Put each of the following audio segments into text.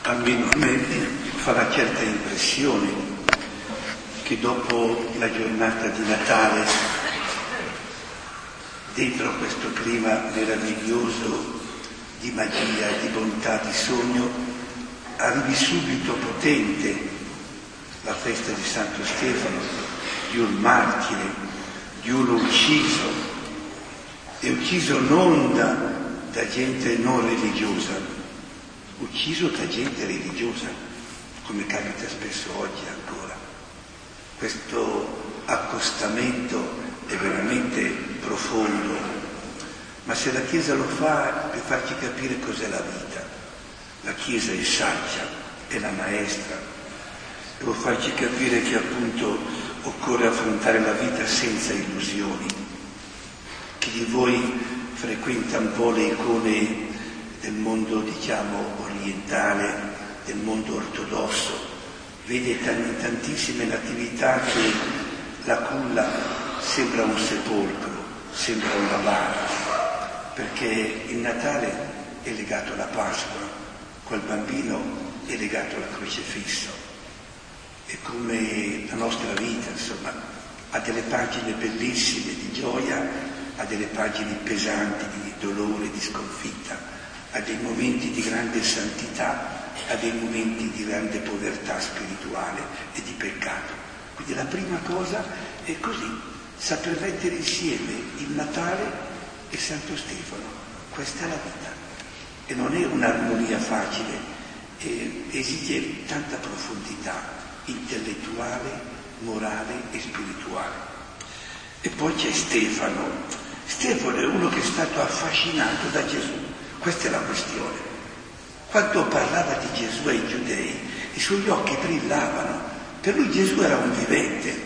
almeno a me fa una certa impressione che dopo la giornata di Natale, dentro questo clima meraviglioso di magia, di bontà, di sogno, arrivi subito potente la festa di Santo Stefano, di un martire, di uno ucciso, e ucciso non da gente non religiosa, ucciso da gente religiosa, come capita spesso oggi ancora. Questo accostamento è veramente profondo, ma se la Chiesa lo fa per farci capire cos'è la vita, la Chiesa è saggia, è la maestra, e vuol farci capire che appunto occorre affrontare la vita senza illusioni. Chi di voi frequenta un po' le icone del mondo, diciamo, orientale, del mondo ortodosso, vede tantissime natività che la culla sembra un sepolcro, sembra una bara, perché il Natale è legato alla Pasqua, quel bambino è legato al crocifisso. E come la nostra vita, insomma, ha delle pagine bellissime di gioia, ha delle pagine pesanti di dolore, di sconfitta, ha dei momenti di grande santità, ha dei momenti di grande povertà spirituale e di peccato. Quindi la prima cosa è così, saper mettere insieme il Natale e Santo Stefano. Questa è la vita. E non è un'armonia facile, esige tanta profondità intellettuale, morale e spirituale. E poi c'è Stefano. Stefano è uno che è stato affascinato da Gesù. Questa è la questione. Quando parlava di Gesù ai giudei, i suoi occhi brillavano. Per lui Gesù era un vivente,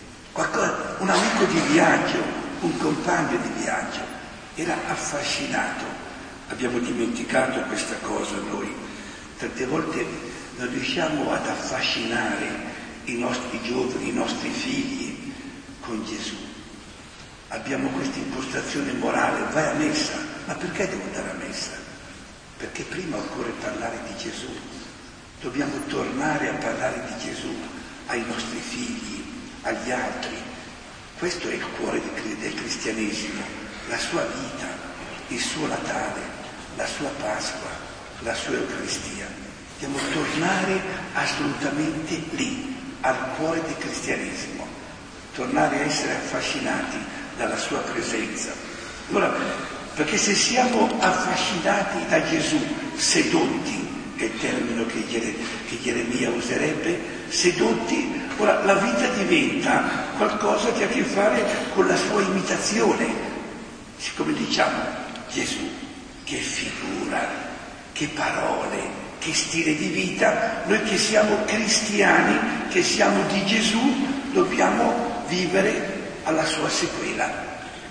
un amico di viaggio, un compagno di viaggio. Era affascinato. Abbiamo dimenticato questa cosa noi. Tante volte non riusciamo ad affascinare i nostri giovani, i nostri figli con Gesù. Abbiamo questa impostazione morale, vai a messa, ma perché devo andare a messa? Perché prima occorre parlare di Gesù, dobbiamo tornare a parlare di Gesù ai nostri figli, agli altri. Questo è il cuore del cristianesimo, la sua vita, il suo Natale, la sua Pasqua, la sua Eucaristia. Dobbiamo tornare assolutamente lì, al cuore del cristianesimo, tornare a essere affascinati dalla sua presenza. Allora, perché se siamo affascinati da Gesù, sedotti, è il termine che Geremia userebbe, sedotti, ora la vita diventa qualcosa che ha a che fare con la sua imitazione. Siccome diciamo Gesù, che figura, che parole, che stile di vita, noi che siamo cristiani, che siamo di Gesù, dobbiamo vivere alla sua sequela.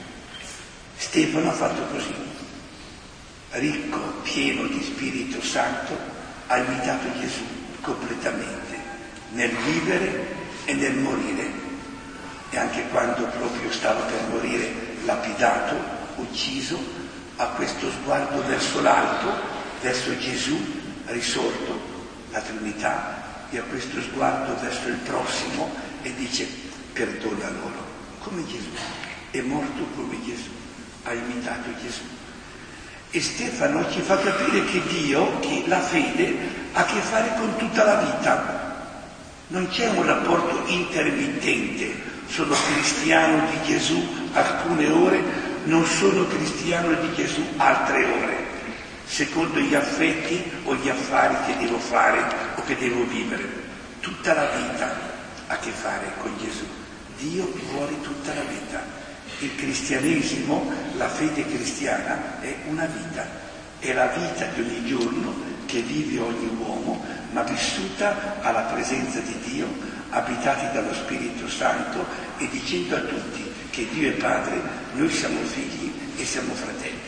Stefano ha fatto così, ricco, pieno di Spirito Santo, ha imitato Gesù completamente, nel vivere e nel morire. E anche quando proprio stava per morire, lapidato, ucciso, ha questo sguardo verso l'alto, verso Gesù risorto, la Trinità, e ha questo sguardo verso il prossimo e dice: perdona loro, come Gesù, è morto come Gesù, ha imitato Gesù. E Stefano ci fa capire che Dio, che la fede, ha a che fare con tutta la vita. Non c'è un rapporto intermittente, sono cristiano di Gesù alcune ore, non sono cristiano di Gesù altre ore, secondo gli affetti o gli affari che devo fare o che devo vivere. Tutta la vita ha a che fare con Gesù. Dio vuole tutta la vita. Il cristianesimo, la fede cristiana, è una vita. È la vita di ogni giorno che vive ogni uomo, ma vissuta alla presenza di Dio, abitati dallo Spirito Santo e dicendo a tutti che Dio è Padre, noi siamo figli e siamo fratelli.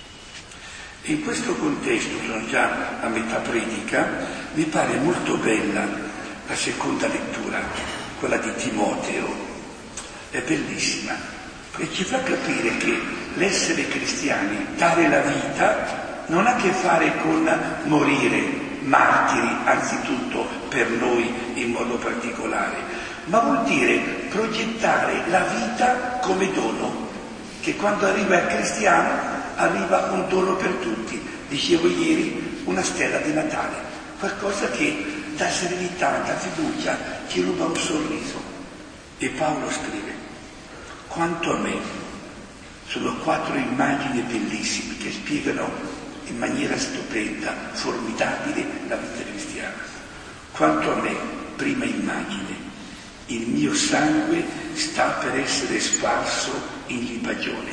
E in questo contesto, sono già a metà predica, mi pare molto bella la seconda lettura, quella di Timoteo. È bellissima e ci fa capire che l'essere cristiani, dare la vita, non ha a che fare con morire, martiri anzitutto per noi in modo particolare, ma vuol dire progettare la vita come dono, che quando arriva il cristiano arriva un dono per tutti. Dicevo ieri, una stella di Natale, qualcosa che dà serenità, dà fiducia, ti ruba un sorriso. E Paolo scrive: quanto a me, sono 4 immagini bellissime che spiegano in maniera stupenda, formidabile, la vita cristiana. Quanto a me, prima immagine, il mio sangue sta per essere sparso in libagione.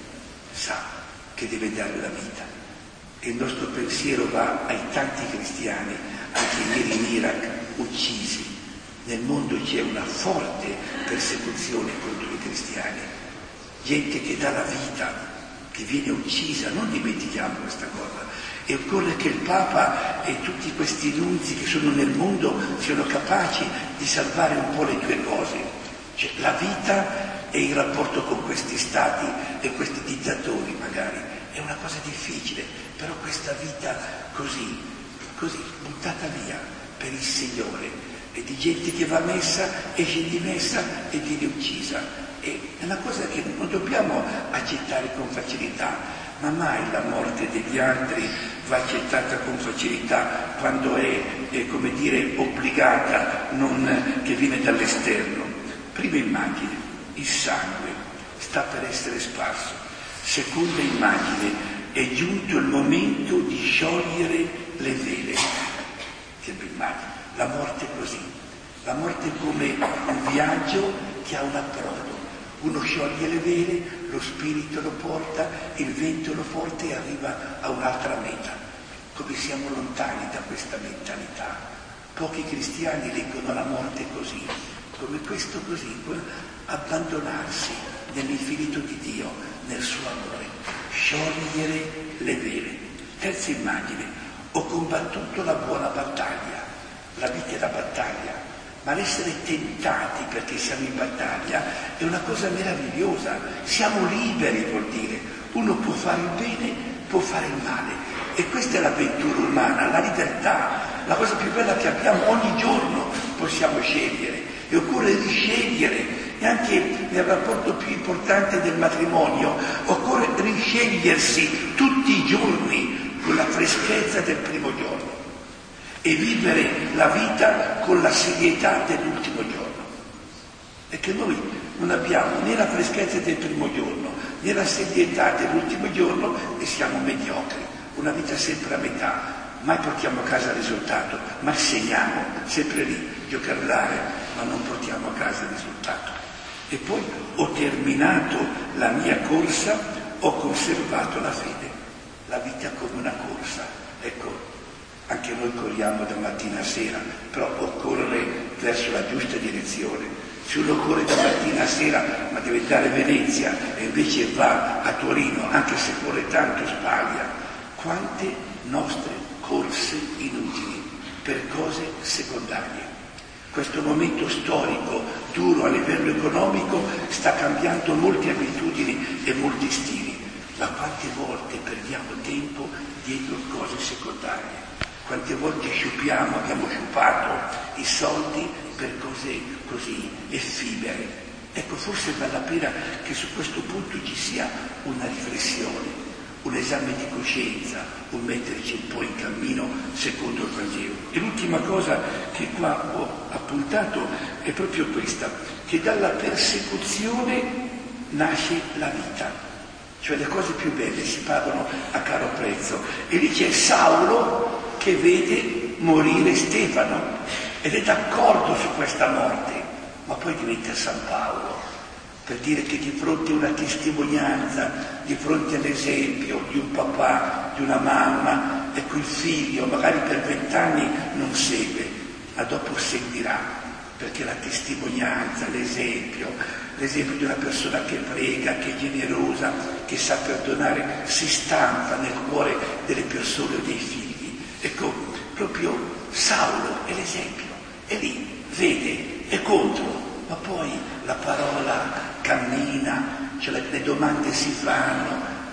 Sa che deve dare la vita. E il nostro pensiero va ai tanti cristiani, anche ieri in Iraq, uccisi. Nel mondo c'è una forte persecuzione contro i cristiani. Gente che dà la vita, che viene uccisa, non dimentichiamo questa cosa. E occorre che il Papa e tutti questi nunzi che sono nel mondo siano capaci di salvare un po' le due cose. Cioè la vita e il rapporto con questi stati e questi dittatori magari. È una cosa difficile, però questa vita così, buttata via per il Signore, e di gente che va a messa, esce di messa e viene uccisa. È una cosa che non dobbiamo accettare con facilità, ma mai la morte degli altri va accettata con facilità quando è come dire, obbligata, non che viene dall'esterno. Prima immagine, il sangue sta per essere sparso. Seconda immagine, è giunto il momento di sciogliere le vele. Che immagine, la morte così. La morte come un viaggio che ha un approdo. Uno scioglie le vele, lo spirito lo porta, il vento lo porta e arriva a un'altra meta. Come siamo lontani da questa mentalità. Pochi cristiani leggono la morte così, come questo così, abbandonarsi nell'infinito di Dio, nel suo amore, sciogliere le vele. Terza immagine, ho combattuto la buona battaglia. La vita è la battaglia. Ma l'essere tentati perché siamo in battaglia è una cosa meravigliosa. Siamo liberi, vuol dire. Uno può fare il bene, può fare il male. E questa è l'avventura umana, la libertà. La cosa più bella che abbiamo, ogni giorno possiamo scegliere. E occorre riscegliere. E anche nel rapporto più importante del matrimonio, occorre riscegliersi tutti i giorni con la freschezza del primo giorno. E vivere la vita con la serietà dell'ultimo giorno. E che noi non abbiamo né la freschezza del primo giorno, né la serietà dell'ultimo giorno e siamo mediocri. Una vita sempre a metà. Mai portiamo a casa il risultato, ma segniamo sempre lì, giocherellare, ma non portiamo a casa il risultato. E poi ho terminato la mia corsa, ho conservato la fede. La vita come una corsa. Ecco, anche noi corriamo da mattina a sera, però occorre verso la giusta direzione. Se uno corre da mattina a sera ma deve andare a Venezia e invece va a Torino, anche se corre tanto sbaglia. Quante nostre corse inutili per cose secondarie. Questo momento storico duro a livello economico sta cambiando molte abitudini e molti stili, ma quante volte perdiamo tempo dietro cose secondarie. Quante volte abbiamo sciupato i soldi per cose così effimere. Ecco, forse vale la pena che su questo punto ci sia una riflessione, un esame di coscienza, un metterci un po' in cammino secondo il Vangelo. E l'ultima cosa che qua ho appuntato è proprio questa, che dalla persecuzione nasce la vita. Cioè le cose più belle si pagano a caro prezzo. E lì c'è Saulo che vede morire Stefano ed è d'accordo su questa morte, ma poi diventa San Paolo per dire che di fronte a una testimonianza, di fronte all'esempio di un papà, di una mamma, ecco il figlio magari per 20 anni non segue, ma dopo seguirà, perché la testimonianza, l'esempio di una persona che prega, che è generosa, che sa perdonare, si stampa nel cuore delle persone o dei figli. Ecco, proprio Saulo è l'esempio, è lì, vede, è contro, ma poi la parola cammina, cioè le domande si fanno,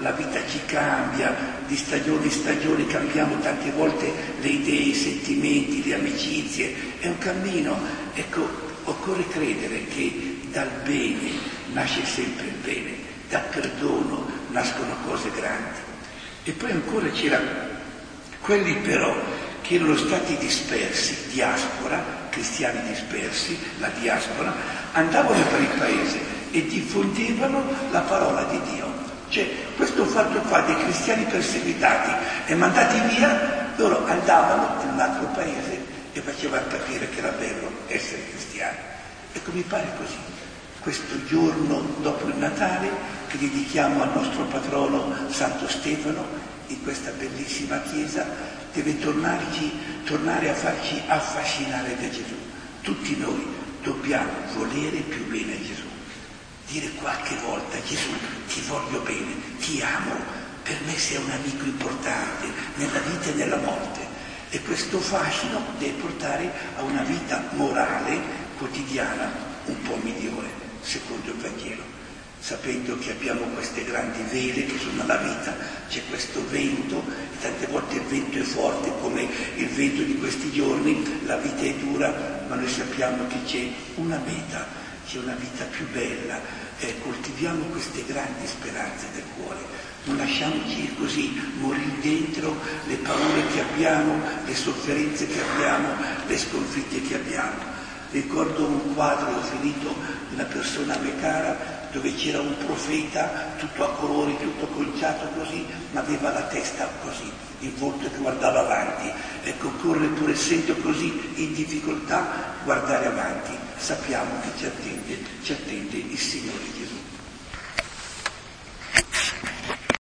la vita ci cambia, di stagione in stagione cambiamo tante volte le idee, i sentimenti, le amicizie, è un cammino. Ecco, occorre credere che dal bene nasce sempre il bene, dal perdono nascono cose grandi. E poi ancora c'era quelli però che erano stati dispersi, diaspora, cristiani dispersi, la diaspora, andavano per il paese e diffondevano la parola di Dio. Cioè, questo fatto qua dei cristiani perseguitati e mandati via, loro andavano in un altro paese e facevano capire che era bello essere cristiani. Ecco, mi pare così. Questo giorno dopo il Natale, che dedichiamo al nostro patrono Santo Stefano, in questa bellissima chiesa, deve tornare a farci affascinare da Gesù. Tutti noi dobbiamo volere più bene a Gesù. Dire qualche volta: Gesù, ti voglio bene, ti amo, per me sei un amico importante nella vita e nella morte. E questo fascino deve portare a una vita morale quotidiana un po' migliore, secondo il Vangelo. Sapendo che abbiamo queste grandi vele che sono la vita, c'è questo vento, e tante volte il vento è forte come il vento di questi giorni, la vita è dura, ma noi sappiamo che c'è una meta, c'è una vita più bella. Coltiviamo queste grandi speranze del cuore, non lasciamoci così morire dentro le paure che abbiamo, le sofferenze che abbiamo, le sconfitte che abbiamo. Ricordo un quadro, ho finito, di una persona a me cara, dove c'era un profeta tutto a colori, tutto conciato così, ma aveva la testa così, il volto che guardava avanti. Ecco, occorre, pur essendo così in difficoltà, guardare avanti. Sappiamo che ci attende il Signore Gesù.